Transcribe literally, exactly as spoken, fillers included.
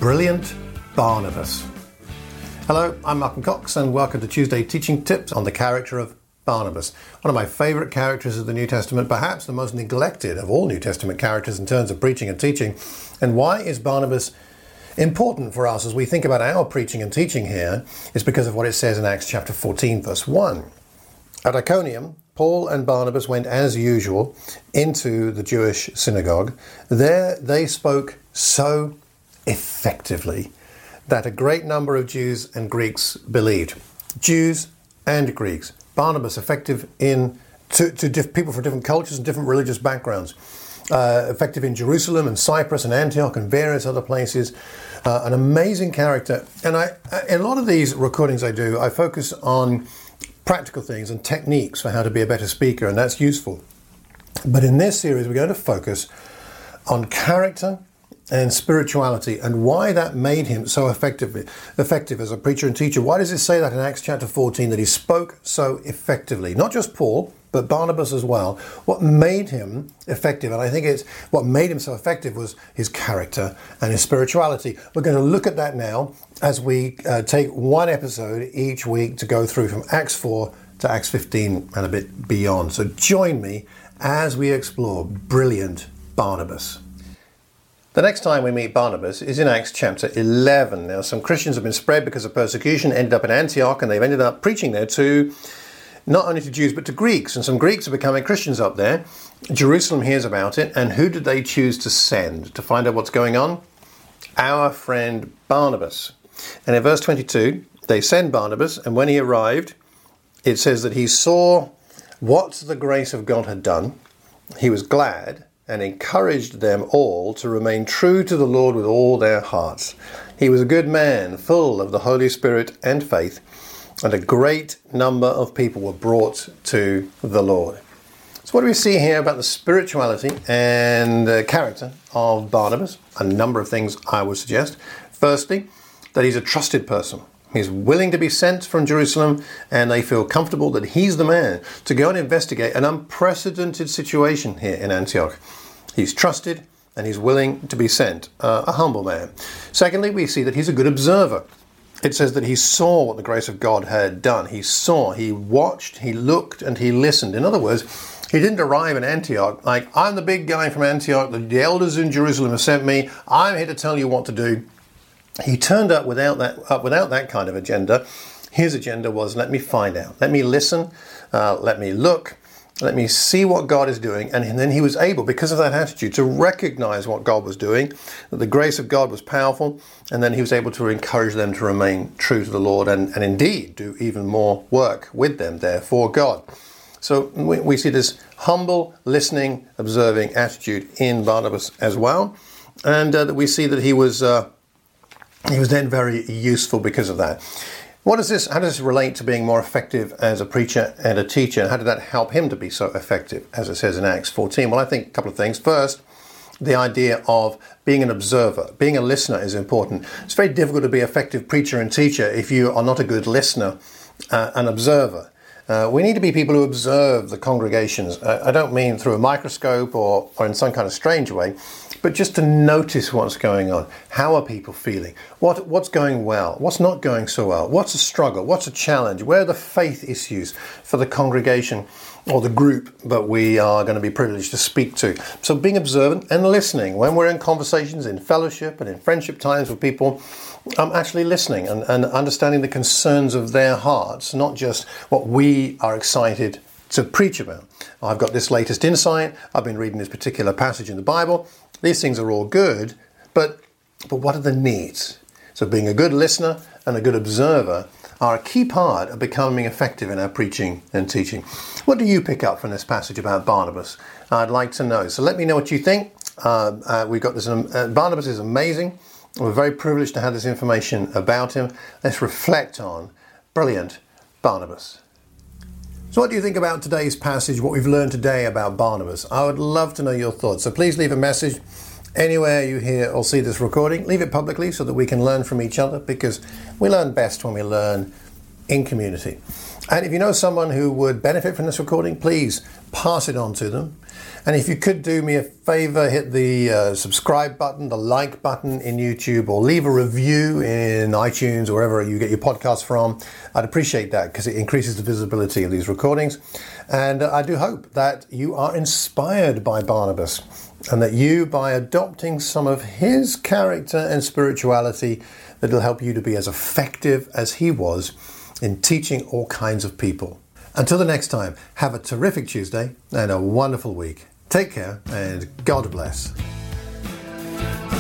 Brilliant Barnabas. Hello, I'm Malcolm Cox and welcome to Tuesday Teaching Tips on the character of Barnabas. One of my favourite characters of the New Testament, perhaps the most neglected of all New Testament characters in terms of preaching and teaching. And why is Barnabas important for us as we think about our preaching and teaching here? Is because of what it says in Acts chapter fourteen, verse one. At Iconium, Paul and Barnabas went as usual into the Jewish synagogue. There they spoke so effectively that a great number of Jews and Greeks believed. Jews and Greeks. Barnabas effective in to, to diff, people from different cultures and different religious backgrounds. Uh, effective in Jerusalem and Cyprus and Antioch and various other places. Uh, an amazing character. And I, in a lot of these recordings I do, I focus on practical things and techniques for how to be a better speaker, and that's useful. But in this series, we're going to focus on character and spirituality and why that made him so effective, effective as a preacher and teacher. Why does it say that in Acts chapter fourteen, that he spoke so effectively? Not just Paul, but Barnabas as well. What made him effective, and I think it's what made him so effective, was his character and his spirituality. We're going to look at that now as we uh, take one episode each week to go through from Acts four to Acts fifteen and a bit beyond. So join me as we explore brilliant Barnabas. The next time we meet Barnabas is in Acts chapter eleven. Now, some Christians have been spread because of persecution, ended up in Antioch, and they've ended up preaching there to not only to Jews but to Greeks. And some Greeks are becoming Christians up there. Jerusalem hears about it, and who did they choose to send to find out what's going on? Our friend Barnabas. And in verse twenty-two, they send Barnabas, and when he arrived, it says that he saw what the grace of God had done. He was glad and encouraged them all to remain true to the Lord with all their hearts. He was a good man, full of the Holy Spirit and faith, and a great number of people were brought to the Lord. So what do we see here about the spirituality and uh, character of Barnabas? A number of things I would suggest. Firstly, that he's a trusted person. He's willing to be sent from Jerusalem, and they feel comfortable that he's the man to go and investigate an unprecedented situation here in Antioch. He's trusted and he's willing to be sent, uh, a humble man. Secondly, we see that he's a good observer. It says that he saw what the grace of God had done. He saw, he watched, he looked, and he listened. In other words, he didn't arrive in Antioch like, I'm the big guy from Antioch, the elders in Jerusalem have sent me, I'm here to tell you what to do. He turned up without that up without that kind of agenda. His agenda was, let me find out, let me listen, uh, let me look, let me see what God is doing. And then he was able, because of that attitude, to recognize what God was doing, that the grace of God was powerful, and then he was able to encourage them to remain true to the Lord and, and indeed do even more work with them there for God. So we, we see this humble, listening, observing attitude in Barnabas as well. And uh, that we see that he was... Uh, He was then very useful because of that. What does this, how does this relate to being more effective as a preacher and a teacher? How did that help him to be so effective, as it says in Acts fourteen? Well, I think a couple of things. First, the idea of being an observer, being a listener is important. It's very difficult to be an effective preacher and teacher if you are not a good listener, uh, an observer. Uh, we need to be people who observe the congregations. Uh, I don't mean through a microscope or, or in some kind of strange way, but just to notice what's going on. How are people feeling? What What's going well? What's not going so well? What's a struggle? What's a challenge? Where are the faith issues for the congregation or the group that we are going to be privileged to speak to? So being observant and listening. When we're in conversations, in fellowship and in friendship times with people, I'm actually listening and, and understanding the concerns of their hearts, not just what we are excited to preach about. I've got this latest insight. I've been reading this particular passage in the Bible. These things are all good, but but what are the needs? So being a good listener and a good observer are a key part of becoming effective in our preaching and teaching. What do you pick up from this passage about Barnabas? I'd like to know. So let me know what you think. Uh, uh, we've got this. Um, uh, Barnabas is amazing. We're very privileged to have this information about him. Let's reflect on brilliant Barnabas. So what do you think about today's passage, what we've learned today about Barnabas? I would love to know your thoughts. So please leave a message anywhere you hear or see this recording. Leave it publicly so that we can learn from each other, because we learn best when we learn in community. And if you know someone who would benefit from this recording, please pass it on to them. And if you could do me a favor, hit the uh, subscribe button, the like button in YouTube, or leave a review in iTunes or wherever you get your podcasts from. I'd appreciate that because it increases the visibility of these recordings. And uh, I do hope that you are inspired by Barnabas and that you, by adopting some of his character and spirituality, that it'll help you to be as effective as he was in teaching all kinds of people. Until the next time, have a terrific Tuesday and a wonderful week. Take care and God bless.